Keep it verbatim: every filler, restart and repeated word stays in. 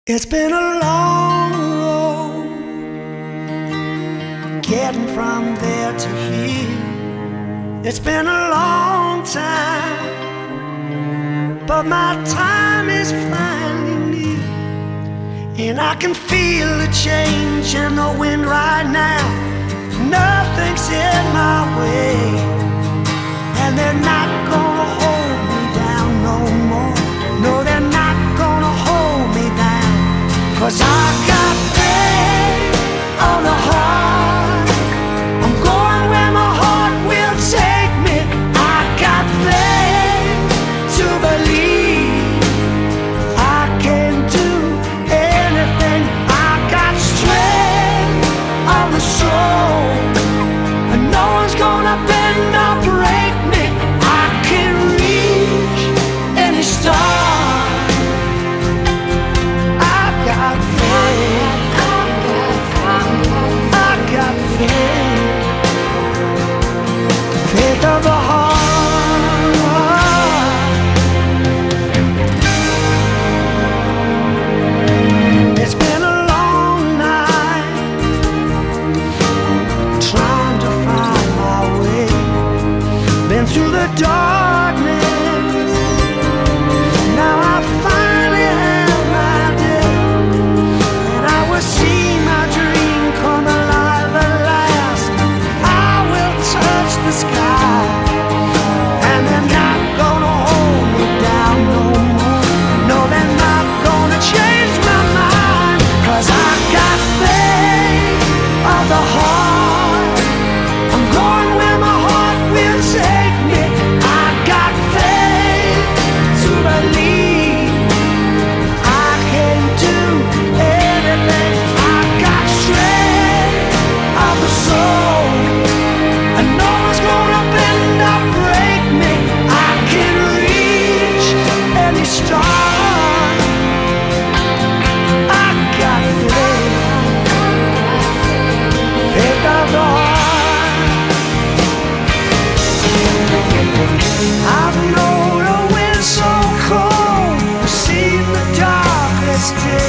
It's been a long road getting from there to here. It's been a long time, but my time is finally near. And I can feel the change in the wind right now. Nothing's in my way, and they're not gonna hold me down no more. No, they're not gonna hold me down, 'cause I got faith on the heart. I'm going where my heart will take me. I got faith to believe I can do anything. I got strength of the soul, and no one's gonna bend or break me. I can reach any star. Faith of the heart. It's been a long night trying to find my way. Been through the darkness, now I finally have my day, and I will see my dream come alive at last. I will touch the sky, and they're not gonna hold me down no more. No, they're not gonna change my mind, 'cause I got faith of the heart. I'm going where my heart will take me. I got faith to believe I can do anything. I got strength of the soul, and no one's gonna bend or break me. I can reach any star. I got faith, faith of the heart. I've known a wind so cold, seen the darkest day.